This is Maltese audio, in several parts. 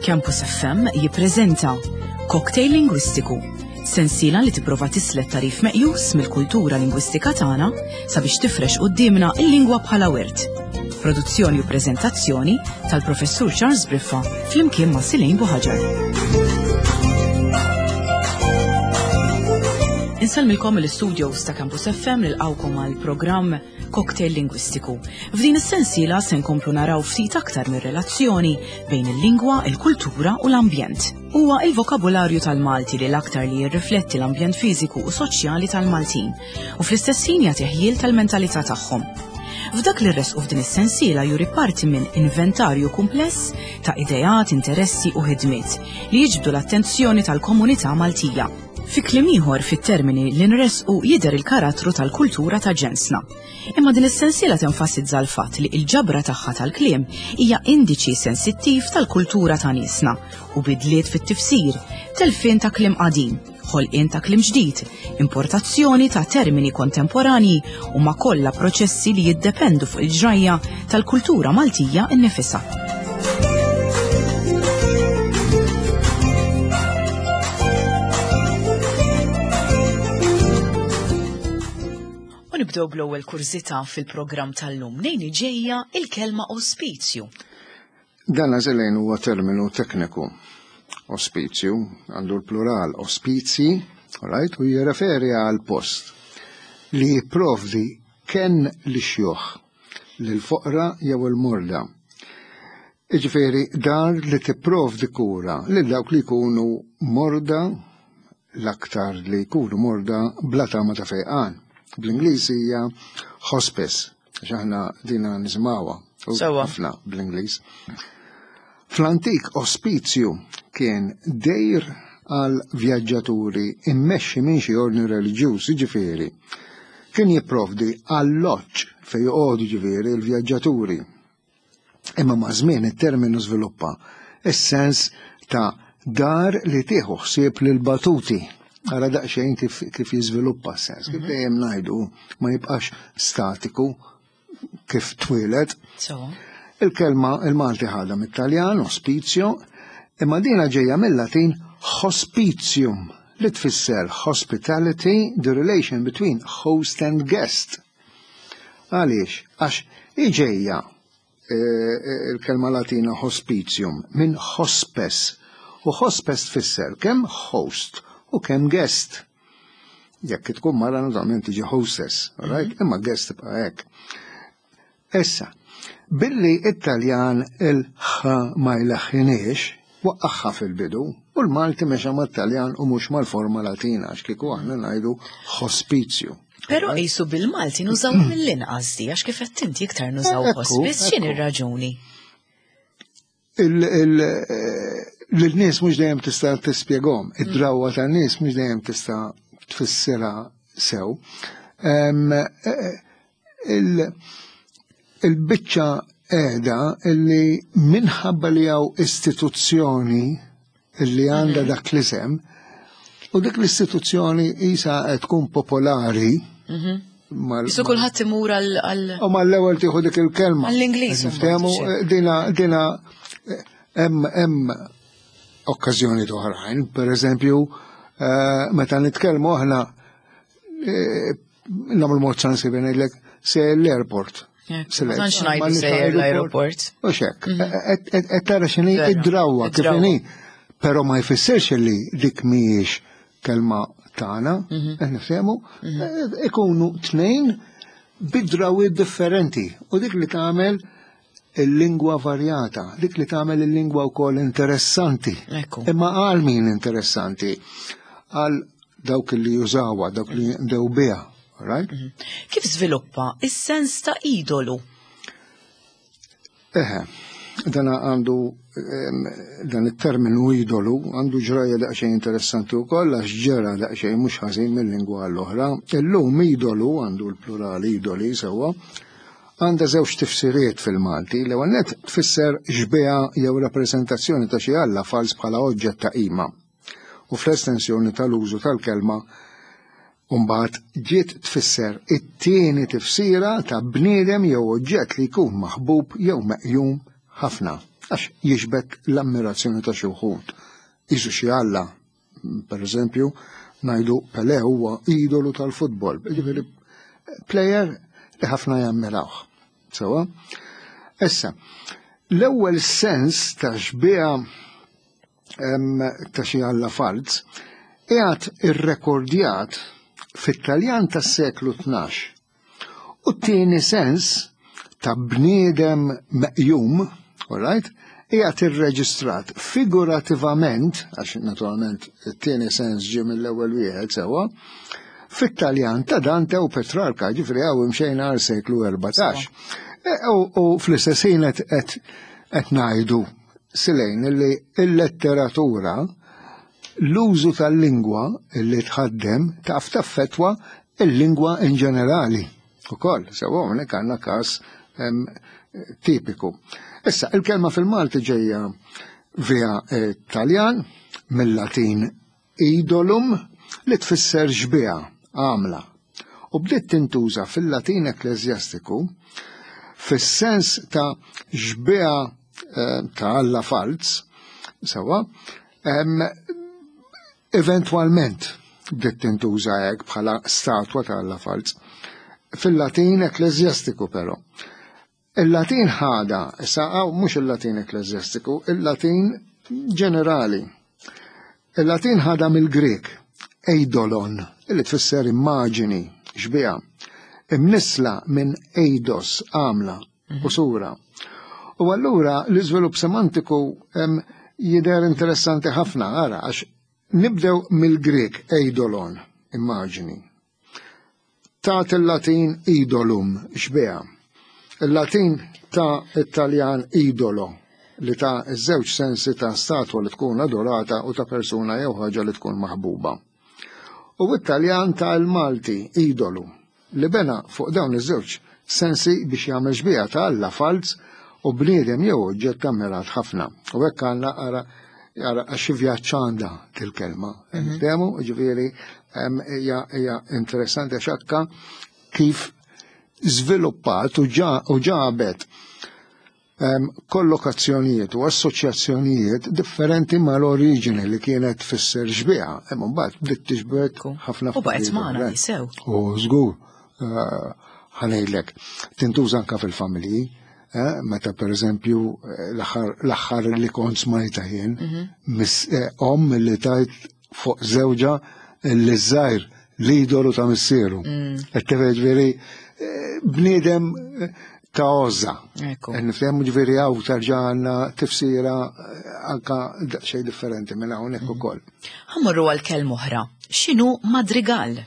Campus FM jippreżenta Cocktail Lingwistiku, sensiela li tipprova tislet tarif meqjus mill-kultura lingwistika tagħna sabiex tifrex qudiemna l-lingwa bħala wirt. Produzzjoni u preżentazzjoni tal-Professur Charles Briffa flimkien ma' Silejn Buħaġar. Insalmilkom l-studios ta' Campus FM nilqawkom għal programm Cocktail Lingwistiku. F'din is-sensiela se nkomplu naraw ftit aktar mir-relazzjoni bejn il-lingwa, il-kultura u l-ambjent. Huwa il-vokabularju tal-Malti li l-aktar li jirrifletti l-ambjent fiżiku u soċjali tal-Maltin u fl-istess ħin jagħti ħjiel tal-mentalità tagħhom. F'dak li rresqu f'din is-sensiela juri parti minn inventarju kumpless ta' idejat, interessi u ħidmiet li jiġbdu l-attenzjoni tal-komunità Maltija. Fi kliem ieħor fit-termini li nresqu jidher il-karattru tal-kultura ta' ġensna. Imma din is-sensiela tenfasizza l-fatt li l-ġabra tagħha tal-kliem hija indiċi sensittiv tal-kultura ta' niesna u bidliet fit-tifsir, telfien ta' kliem qadim, ħolqien ta' kliem ġdid, importazzjoni ta' termini kontemporanji u ma' kollha proċessi li jiddependu fuq il-ġrajja tal-kultura Maltija innifisha. Nibdew bl-ewwel kurzita fil-programm tal-lum nejn ġejja il-kelma ospizju. Dan għażelejn huwa terminu tekniku. Ospizju għandu l-plural ospizji, right, u jirreferi għal post li jipprovdi ken li xjuħ lil-foqra jew il-morda. Jiġifieri dar li tipprovdi kura lil dawk li jkunu morda l-aktar li jkunu morda bla tama ta' fejqan. Bl-Ingliż hija hospice, għax aħna dina nisimgħuha ħafna bl-Ingliż. Fl-antik ospizju kien dejr għal vjaġġaturi immexxi minn xi ordni reliġjuż, jiġifieri kien jipprovdi alloġġ fejn joqogħdu ġifieri l-vjaġġaturi. Imma ma' żmien it-terminu żviluppa is-sens ta' dar li tieħu ħsieb lil batuti. Għara daqxejn kif jiżviluppa s-sens, kif dejjem ngħidu ma jibqax statiku kif twieled. Il-kelma il-Malti ħadha mit-Taljan ospizio, imma dina ġejja mill-Latin hospitium li tfisser hospitality, the relation between host and guest. Għaliex, għax iġejja il-kelma Latina hospitium minn hospes, u hospes tfisser kemm host u kemm guest. Jekk tkun mara naturalment tiġi hostess, right? Imma guest tibqa' hekk. Issa, billi it-Taljan il-ħa ma jlaħħinix, waqqaħħa fil-bidu, u l-Malti mexa mat-Taljan u mhux mal-forma Latina għax kieku aħna ngħidu hospizju. Però qisu bil-Malti nużaw mill-inqas di għax kif qed inti iktar nużaw hospice x'in ir-raġuni? L-nies mhux dejjem tista' tispjegahom, id-drawwa tan-nies mhux dejjem tista' tfissirha sew. Il-biċċa qiegħda illi minħabba li hawn istituzzjoni illi għandha dak l-isem u dik l-istituzzjoni qisha qed tkun popolari. Isu kulħadd imur għal. U mal-ewwel tieħu dik il-kelma. Għall-Ingliż. Niftehmu dina hemm okkażjoni oħrajn, pereżempju, meta nitkellmu aħna nagħmlu mod ċansi bejn ngħidlek se l-airport. Ma tantx ngħidu sejjer l-aeroport. U x'hekk, qed tara x'inhi id-drawwa kif inhi, però ma jfissirx li dik mhijiex kelma tagħna, qed nifhemu, ikunu tnejn bid-drawiet differenti u dik li tagħmel il-lingwa varjata, dik li tagħmel il-lingwa wkoll interessanti. Imma għal min interessanti? Għal dawk li jużawha, dawk li jdew biha, right? Kif żviluppa is-sens ta' idolu? Dan għandu dan it-terminu idolu għandu ġraja daqsxejn interessanti wkoll għax ġara daqsxejn mhux ħażin mill-lingwa l-oħra. Illum idolu għandu l-plurali idoli sewwa għandha żewġ tifsiriet fil-Malti. L-ewwel nett tfisser ġbija jew rappreżentazzjoni ta' xi alla fals bħala oġġett ta' qima. U fl-estensjoni tal-użu tal-kelma mbagħad ġiet tfisser it-tieni tifsira ta' bniedem jew oġġett li jkun maħbub jew meqjum ħafna. għax jiġbed l-ammirazzjoni ta' xi wħud. Isu xi Alla, pereżempju, ngħidu Pelé huwa idolu tal-futbol, jiġifieri plejer li ħafna jammirawh. Sewa? Issa, l-ewwel sens ta' xbieha ta' xi Alla falz qiegħed irrekordjat fit-Taljan tas-seklu 12. U t-tieni sens ta' bniedem meqjum, alright, qiegħed irreġistrat figurativament, għax naturalment it-tieni sens ġie mill-ewwel wieħed sewa, fit-Taljan ta' Dante u Petrarca, ġifri hawn imxejna għal seklu 14. U fl-istess ħin qed ngħidu silejn li l-letteratura l-użu tal-lingwa li tħaddem taf taffetwa il-lingwa in ġenerali. Ukoll, sewa hawnhekk għandna każ tipiku. Issa, il-kelma fil-Malti ġejja via Taljan mill-Latin idolum li tfisser xbieha, għamla. U bdiet tintuża fil-Latin ekleżjastiku fis-sens ta' xbieha ta' Alla falz, sewa, eventualment bdiet tintuża hekk bħala statwa ta' Alla falz. Fil-Latin ekleżjastiku però. Il-Latin ħada, issa mhux il-Latin ekleżjastiku, il-Latin ġenerali. Il-Latin ħada mill-Grek, eidolon, li tfisser immaġini, xbieha, imnisla minn eidos, għamla, u sura. U allura l-iżvilupp semantiku jidher interessanti ħafna, ara, għax nibdew mill-Grek, eidolon, immaġini. Tat il-Latin idolum, xbieha. Il-Latin ta' Italjan idolo, li ta' iż-żewġ sensi ta' statwa li tkun adorata u ta' persuna jew ħaġa li tkun maħbuba. U Italjan ta' il-Malti idolu, li bena fuq dawn iż-żewġ sensi biex jagħmel xbieha ta' Alla falz u bniedem jew oġġett ammirat ħafna. U hekk għandna ara għax vjaċċanda til-kelma. Temu, ġifieri hija interessanti għax hekk kif żviluppat u ġabet kollokazzjonijiet u assoċjazzjonijiet differenti mal-oriġini li kienet tfisser xbieha. Imma mbagħad bdiet tixbed ħafna u baqgħet magħna jisew. U żgur ħanejdlek tintuża anke fil-familji, meta pereżempju l-aħħar li kont smajta jien li tajt fuq żewġa li żgħir l-idolu ta' missieru. Qed tifhem ġifieri bniedem ta' ożza. Nifhem ġifieri hawn tarġa' għandna tifsira anke daqsxejn differenti minn hawnhekk ukoll. Ħammorru għal kelma oħra. X'inhu madrigal?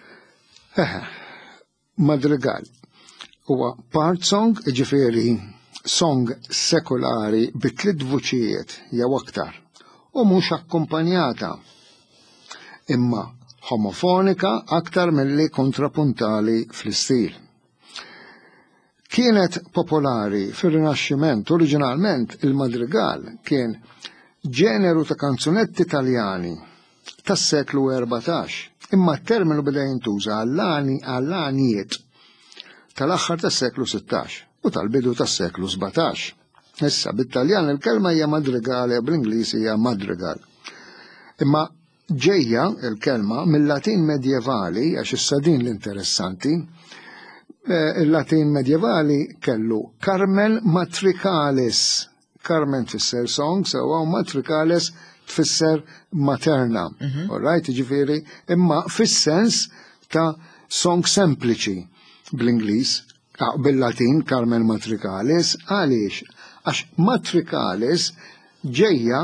Madrigal huwa part song, ġifieri song sekolari bi tliet vuċijiet jew aktar u mhux akkumpanjata imma homofonika aktar milli kontrapuntali fl-istil. Kienet popolari fir-Rinaxximent, oriġinalment il-madrigal kien ġeneru ta' kanzunetti Taljani tas-seklu 14, imma t-terminu beda jintuża għall-għanijiet tal-aħħar tas-seklu 16 u tal-bidu tas-seklu 17. Issa bit-Taljan il-kelma hija madrigal, bl-Ingliż hija madrigal. Imma ġejja il-kelma mill-Latin medjevali, għax issa din l-interessanti, il-Latin medjevali kellu Carmen matricalis. Carmen tfisser song, sewa matricalis tfisser materna. Alright, ġifieri, imma fis-sens ta' song sempliċi bl-Ingliż, bil-Latin Carmen matricalis, għaliex? Għax matricalis ġejja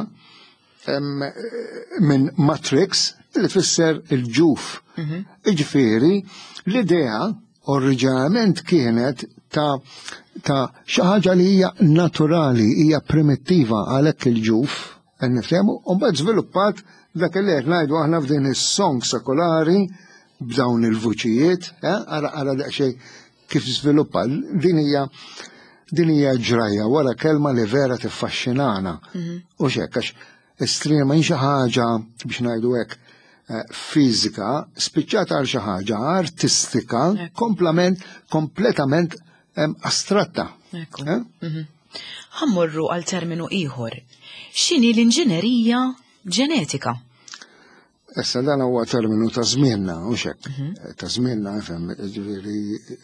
minn matrix li tfisser il-ġuf. Ġifieri, l-idea oriġinalment kienet ta' xi ħaġa li hija naturali, hija primittiva għalhekk il-ġuf, nifhemu, u mbagħad żviluppat dak li qed ngħidu aħna f'din is-song sekolari b'dawn il-vuċijiet, ara daqsxejn kif żviluppa. Din hija ġrajja wara kelma li vera tiffaxxinana. U x'hekk għax estrema xi ħaġa biex ngħidu hekk fiżika spiċċata għal xi ħaġa artistika kompletament astratta. Ħammorru għal terminu ieħor. X'inhi l-inġinerija ġenetika? Issa dan huwa terminu ta' żmienna, mhux hekk. Ta' żmienna nifhem, ġifieri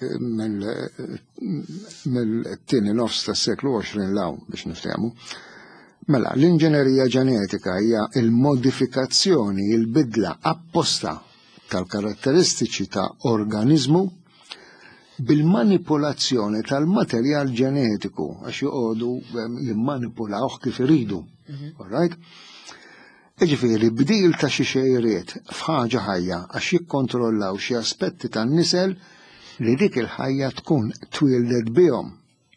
mill-tieni nofs tas-seklu 20 law biex niftehmu. Mela, l-inġinerija ġenetika hija il-modifikazzjoni, il-bidla apposta tal-karatteristiċi ta' organizmu bil-manipolazzjoni tal-materjal ġenetiku għax joqogħdu jimmanipulawh kif iridu. All right? Ġifieri bdil ta' xi xejriet f'ħaġa ħajja għax jikkontrollaw xi aspetti tan-nisel li dik il-ħajja tkun twildet bihom.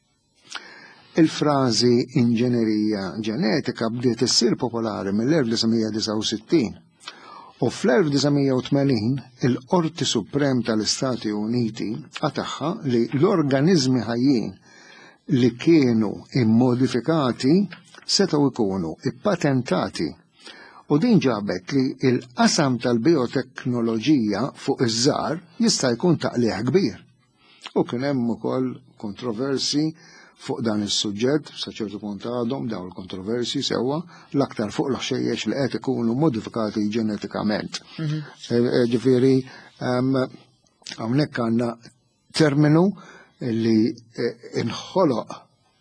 Il-frażi inġinerija ġenetika bdiet issir popolari mill-1969 u fl-1980 il-Qorti Suprem tal-Istati Uniti għataħħa li l-organizmi ħajjin li kienu immodifikati setgħu jkunu ippatentati u din ġabet li il-qasam tal-bioteknoloġija fuq iż-żgħar jista' jkun taqlieħ kbir. U kien hemm ukoll kontroversi fuq dan is-suġġett sa ċertu punt għadhom dawn il-kontroversi sewwa l-aktar fuq l-ħxejjex li qed ikunu modifikati ġenetikament. Ġifieri hawnhekk għandna terminu li inħoloq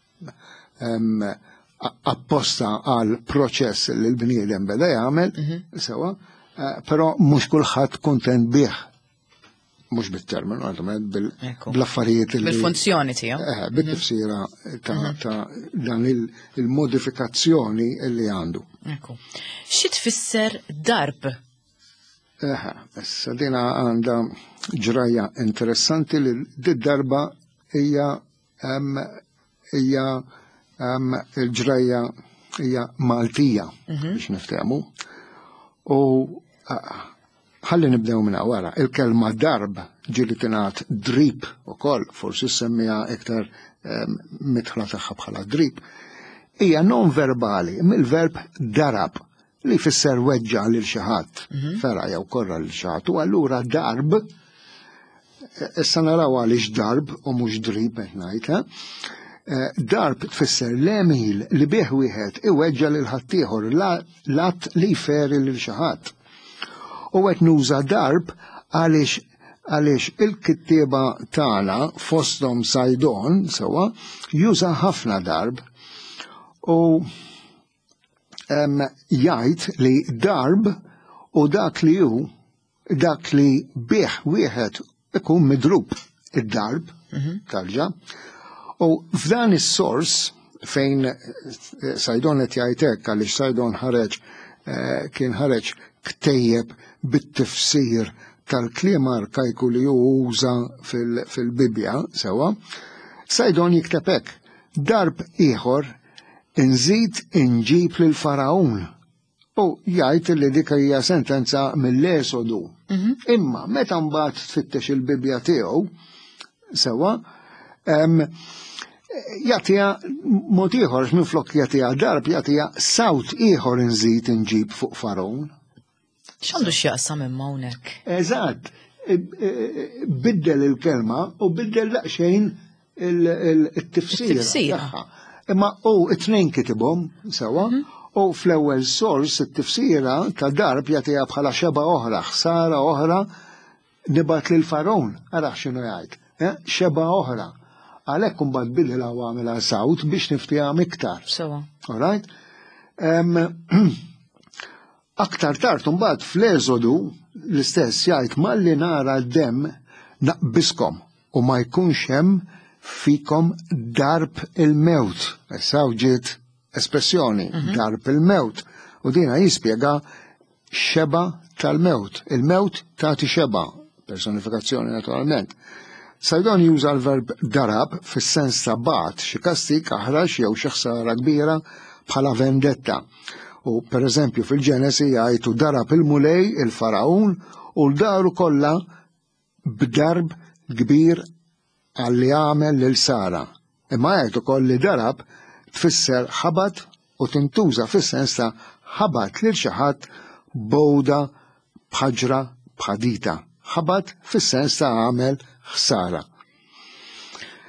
apposta għal proċess li l-bniedem beda jagħmel sewwa, però mhux kulħadd kuntent bih. Mhux bit-terminu, għandhom bl-affarijiet bil-funzjoni tiegħu. Bit-tifsira ta' dan il-modifikazzjoni li għandu. Xi tfisser darb? Issa dina għandha ġrajja interessanti li d-darba hija il-ġrajja hija Maltija biex niftehmu. U ħalli nibdew minn wara. Il-kelma darb ġieli tingħat drib ukoll, forsi semmija iktar mitħla tagħha bħala drib. Hija non verbali mill-verb darab li jfisser weġġa' lil xi ħadd, fera jew korra lil xi ħadd. U allura darb, issa naraw għaliex darb u mhux drib qed ngħid, darb tfisser l-emil li bih wieħed iweġġa' lil ħaddieħor l-att li jferi lil xi ħadd. U għet nuża darb għaliex il-kittieba tagħna fosthom Sajdon sewwa juża ħafna darb u jgħid li darb u dak li bih wieħed ikun midrub id-darb tarġa'. U f'dan is-sors fejn Sajdon qed jgħid hekk għaliex Sajdon kien ħareġ ktejjeb bit-tifsir tal-kliem arkajku li uża fil-Bibja sewwa, Sajdon jikteb hekk, darb ieħor inżid inġib lil Farawn. U jgħid li dik hija sentenza mill-Esodu. Imma meta mbagħad tfittex il-Bibja tiegħu sewwa, jagħtiha mod ieħor minflok jagħtiha darb jagħtiha sawt ieħor inżid inġib fuq Farawn. X'għandu x'jaqsam imma hawnhekk? Eżatt, biddel il-kelma u biddel daqsxejn il-tifsira tagħha. Imma it-tnejn kitibhom sewwa u fl-ewwel sors it-tifsira ta' darb jagħtiha bħala xeba oħra, ħsara oħra nibgħat lil Farawn. Ara x'inhu jgħid, xeba oħra. Għalhekk imbagħad bidilha u għamilha sawt biex niftiha iktar. Sewwa. All right? Aktar tard imbagħad fl-Eżodu l-istess jgħid malli nara d-demm naqbiskom u ma jkunx hemm fikom darb il-mewt. Issa ġiet espressjoni darb il-mewt u dina jispjega xeba tal-mewt. Il-mewt tagħti xeba, personifikazzjoni naturalment. Sajdon juża l-verb darab fis-sens ta' bat xi kastik aħrax jew xi ħsara kbira bħala vendetta. U per eżempju fil-Ġenesi jgħidu darab il-mulej il-Farawn u l-daru kollha b'darb kbir għalli għamel lil Sara. Imma jgħidu ukoll li darab tfisser ħabat u tintuża fis-sens ta' ħabat lil xi ħadd bowda bħaġra bħadita. Ħabat fis-sens ta' għamel ħsara.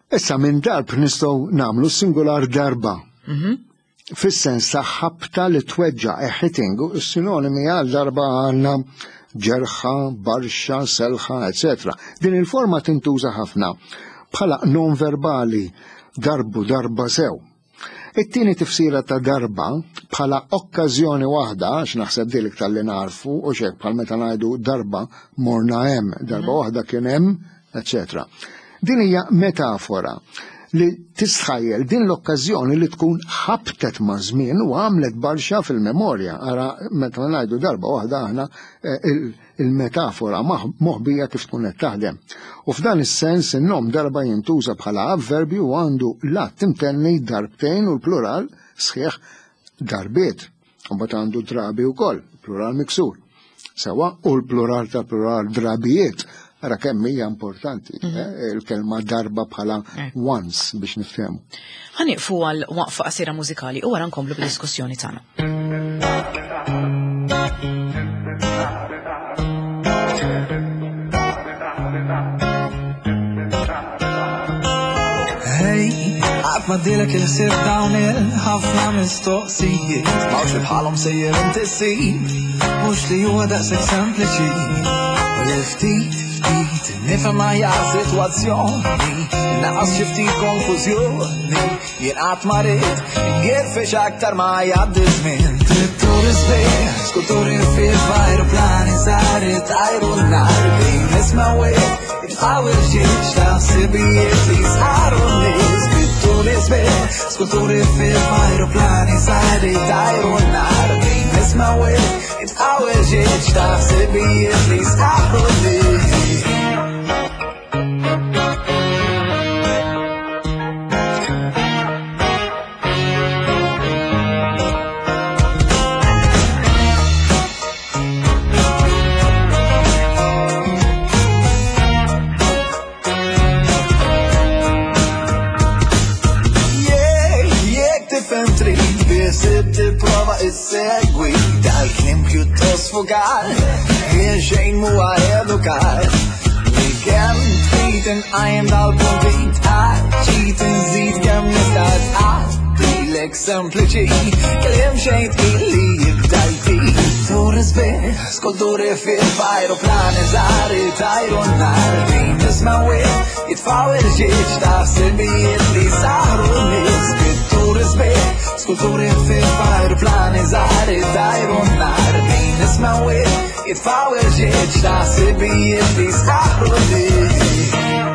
Issa minn darb nistgħu nagħmlu singular darba. Fis-sens ta' ħabta li tweġġa' hitting, is-sinonimi għal darba għandna ġerħa, barxa, selħa, etc. Din il-forma tintuża ħafna bħala non-verbali darba sew. It-tieni tifsira ta' darba bħala okkażjoni waħda, għax naħseb dilik tal-li narfu, u xek bħal meta ngħidu darba morna hemm, darba waħda kien hemm, etc. Din hija metafora li tistħajjel din l-okkażjoni li tkun ħabtet ma' żmien u għamlet barxa fil-memorja. Ara meta ngħidu darba waħda aħna il-metafora moħbija kif tkun qed taħdem. U f'dan is-sens in-nom darba jintuża bħala avverbju u għandu l-att imtenni darbtejn u l-plural sħiħ darbiet. U mbagħad għandu drabi wkoll, plural miksur. Sewa u l-plural ta' plural drabijiet. Ara kemm hija importanti, il-kelma darba bħala once biex nifhemu. Ħaniqfu għal waqfa qasira mużikali u wara nkomplu bid-diskussjoni tagħna. Ma dilek il-sir dawn il-ħafna mistoqsijiet mawx li bħalhom sejjer inti ssib mhux li huwa daqshekk sempliċi u li ftit nifhem hija sitwazzjoni naqas xi ftit konfużjoni jien qatt ma rid ingirfex aktar ma jgħaddi żmien trittur isbieħ skuturi fil-ajruplani saret ajru n-nar bejn nisma' wieħed itqawel xi x'taħsibijiet li saru n-nies skuturi fil-ajruplani saret ajru n-nar bejn nisma' wieħed itqawel xi x'taħsibijiet li saru n-nies. Segwi dal-klim pjuttost fugar xejn muwa edukar li kemm trid inqajjem dal-punt ċid inżid kemm nista' tgħaddilek sempliċi kliem xejn tqili jibda jtik tur isbieħ skuturi fil-ajruplani żgħar itajru n-nar bejn nisma' wieħed jitfgħu il-ġieġ taħsibijiet li saru n-nies tur isbieħ skuturi fil-ajruplani żgħar itajru n-nar bejn nisma' wieħed jitfgħu il-ġieġ taħsibijiet li saru n-nies.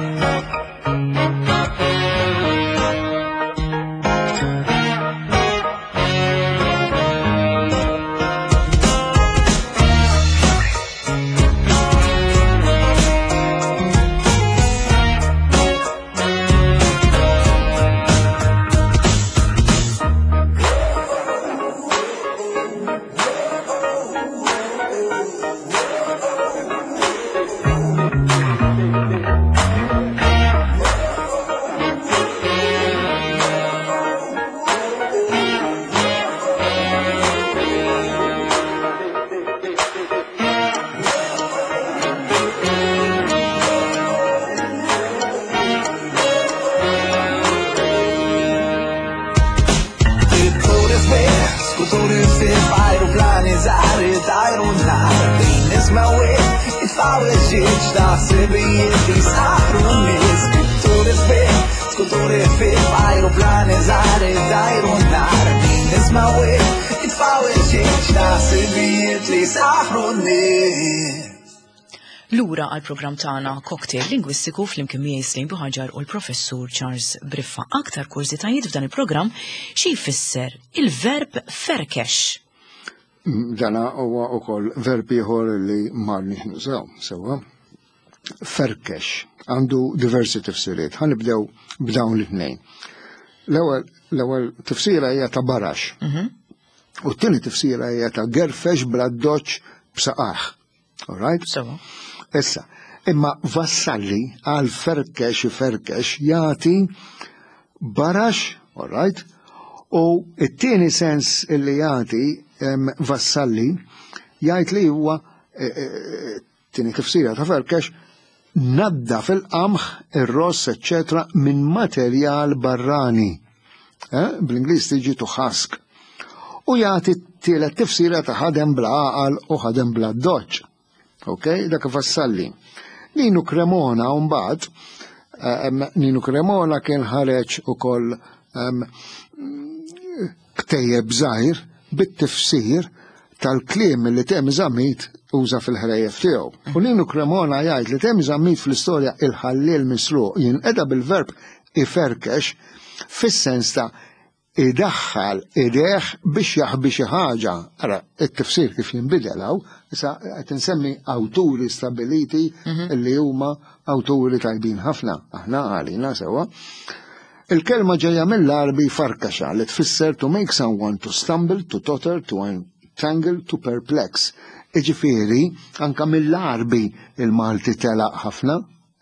Lura għal-programm tagħna Cocktail Lingwistiku flimkien miegħi Slim Buħaġar u l-Professur Charles Briffa. Aktar kurzitajiet f'dan il-programm xi jfisser il-verb ferkex. Dana huwa wkoll verb ieħor li marni nużaw sewwa. Ferkex għandu diversi tifsiriet. Ħanibdew b'dawn l-tnejn. L-ewwel tifsira hija ta' barax. U t-tieni tifsira hija ta' gerfex bladdoċ b'saqaħ. All right? So. Issa, imma vassalli għal ferkex jagħti barax, all right? U it-tieni sens li jagħti vassalli jgħid li huwa tieni tifsira ta' ferkex nadda fil-qamħ, ir-ross, eccetera, minn materjal barrani. Bl-Ingliż tiġi to husk. U jagħti tielet tifsira ta' ħadem bla għaqal u ħadem bla doċċ. Okay? Dak fassalli. Nino Cremona mbagħad, Nino Cremona kien ħareġ ukoll ktejjeb żgħir bit-tifsir tal-kliem li Temz Ammit uża fil-ħrejjef tiegħu. U Nino Cremona jgħid li Temz Ammit fl-istorja il-ħalleel misruq jinqeda bil-verb iferkex fis-sens ta' idaħħal ideħ biex jaħbi xi ħaġa. Ara, it-tifsir kif jinbidelaw, issa qed insemmi awturi stabiliti li huma awturi tajbin ħafna, aħna għalina sewa. Il-kelma ġejja mill-Arbi farkaxa li tfisser to make someone to stumble, to totter, to entangle, to perplex. Iġifieri anke mill-Arbi il-Malti telaq ħafna.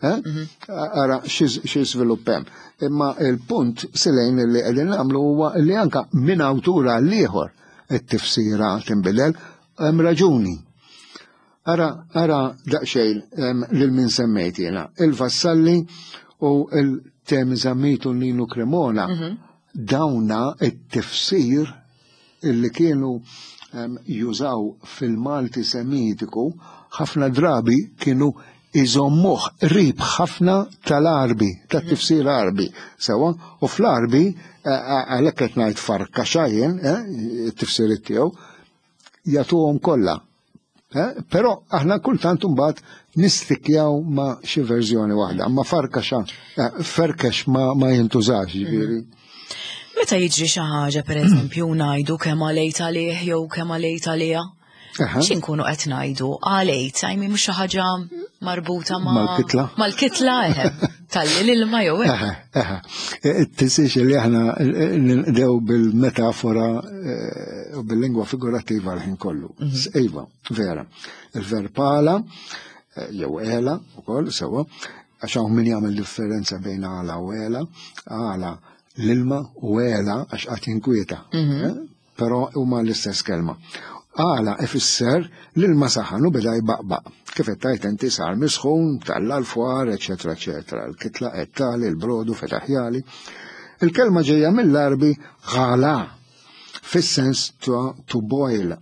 Ara xi żvilupp hemm. Imma il-punt silejn li qegħdin nagħmlu huwa li anke minn awtura għal ieħor it-tifsira tinbidel hemm raġuni. Ara daqsxejn lil min semmejt jiena il-Vassalli u l-Temz Ammit u Nino Cremona dawna it-tifsir illi kienu jużaw fil-Malti Semitiku ħafna drabi kienu iżommuh qrib ħafna tal-Arbi, tat-tifsir Arbi. Sewa, u fl-Arbi, għalhekk qed ngħid farkaxa jien, it-tifsir tiegħu, jagħtuhom kollha. Però aħna kultant imbagħad nistikjaw ma' xi verżjoni waħda, ma farkaxa, ferkex ma jintużax ġifieri. Meta jiġri xi ħaġa pereżempju ngħidu kemm għalejt għalih jew kemm għalejt għaliha, x'inkunu qed ngħidu għalejt, għajmi mhux xi ħaġa marbuta mal-kitla. Mal-kitla tal-ilma jew Tisix li aħna ndew bil-metafora u bil-lingwa figurattiva l-ħin kollu. Iva, vera. Il-verb għala jew għela ukoll sewa għax hawn min jagħmel differenza bejn għala u għela, għala l-ilma u għela għax qatt jinkwieta. Però huma l-istess kelma. Għala ifisser l-ilma saħan u beda jbaqbaq. Kif qed inti sar misħun, talla l-fwar, eċetera, eċetera. Il-kitla qed tali, il-brodu fetaħjali. Il-kelma ġejja mill-Arbi għala, fis-sens to boil.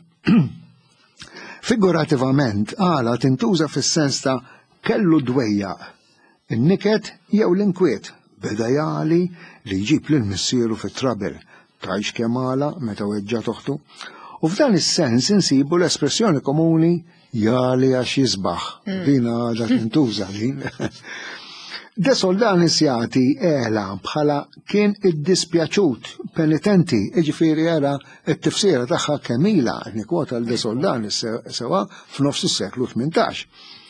Figurativament, għala tintuża fis-sens ta' kellu dwejjaq, in-niket jew l-inkwiet, beda jali li jġib lil missieru fit-trabel, tgħix kemm għala meta weġġa' toħtu. U f'dan is-sens insibu l-espressjoni komuni jali għax jisbaħ. Dina għadha tintuża din. De Soldanis jagħti għela bħala kien id-dispjaċut, penitenti, jiġifieri era t-tifsira tagħha kemila, nikwota l-De Soldanis sewa f'nofs is-seklu 18.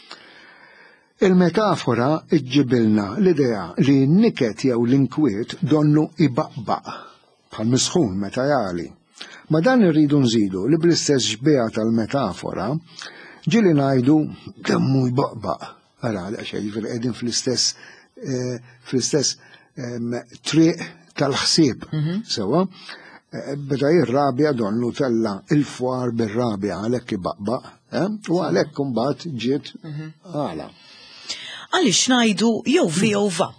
Il-metafora iġġibilna l-idea li n-niket jew l-inkwiet donnu ibaqbaq bħal misħun meta jali. Ma dan irridu nżidu li bl-istess ġbija tal-metafora ġili ngħidu demmu jbaqbaq. Ara għaxej qegħdin fl-istess triq tal-ħsieb. Sewa, beda jirrabja donnu tella il-fwar bir-rabja għalhekk ibaqbaq, u għalhekk imbagħad ġiet għala. Għaliex ngħidu jew vi jew va.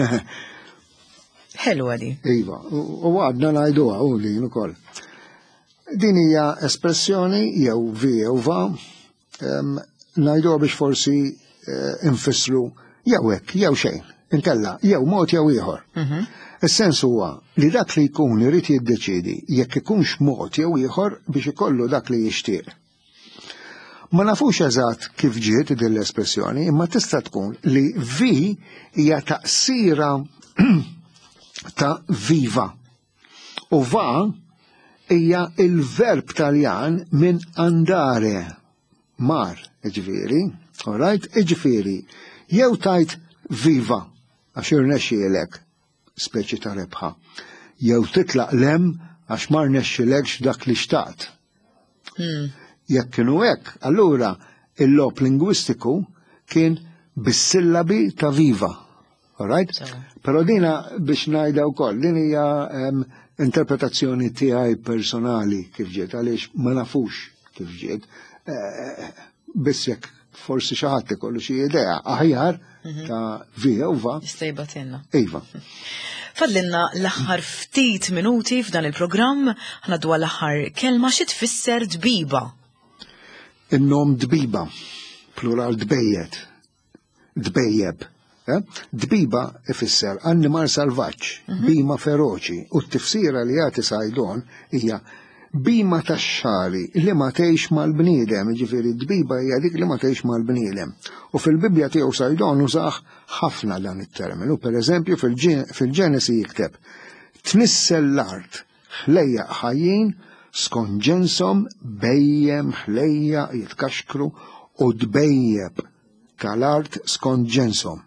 Ħelwa di. Iva, u għadna ngħiduha u din ukoll. Din hija espressjoni jew vi jew va ngħiduha biex forsi infissru jew hekk jew xejn, inkella jew mod jew ieħor. Is-sens huwa li dak li jkun irid jiddeċiedi jekk ikunx mod jew ieħor biex ikollu dak li jixtieq. Ma nafux eżatt kif ġiet din l-espressjoni, imma tista' tkun li vi hija taqsira ta' viva u va hija il-verb Taljan minn andare, mar, ġifieri, alright, ġifieri, jew tajt viva, għax irnexxielek, speċi ta' rebħa, jew titlaq lem għax ma rnexxielekx dak li xtaqt. Jekk kienu hekk, allura il-lob lingwistiku kien bis-sillabi ta' viva, alright? Però dina biex ngħidha wkoll, din hija interpretazzjoni tiegħi personali kif ġiet, għaliex ma nafux kif ġiet, biss jekk forsi xi ħadd ikollu xi idea aħjar ta' vija u va. Jistejbatilna. Iva. Fadlinna l-aħħar ftit minuti f'dan il-programm, ħnaddu l-aħħar kelma xi tfisser dbiba. In-nom dbiba, plural dbejjed, dbejjeb. Dbiba ifisser annimal salvaġġ, bima feroċi, u t-tifsira li jagħti Sajdon hija bima tax-xari li ma tgħix mal-bniedem, ġifieri dbiba hija dik li ma tgħix mal-bniedem. U fil-Bibja tiegħu Sajdon użah ħafna dan it-terminu. Pereżempju fil-Ġenesi jikteb: tnissel l-art ħlejjaq ħajjin skont ġenshom bejjem ħlejja jitkaxkru u dbejjeb tal-art skont ġenshom.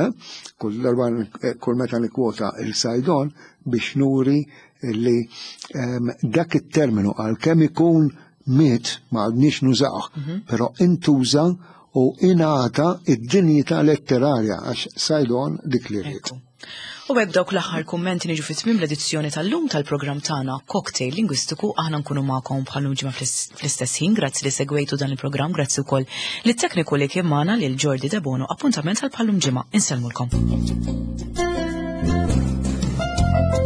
Kull meta nikkwota il-Sajdon biex nuri li dak it-terminu għalkemm ikun miet ma għadniex nużawh, però intuża u ingħata id-dinjità letterarja għax Sajdon dik li rrid. U hekk dawk l-aħħar kummenti niġu fit-tmiem l-edizzjoni tal-lum tal-programm tagħna Cocktail Lingwistiku, aħna nkunu magħkom bħal ġimgħa fl-istess ħin, grazzi li segwejtu dan il-programm, grazzi wkoll lit-tekniku li kien magħna lil Jordi Debono, appuntament għal bħallum ġimgħa. Insellmulkom.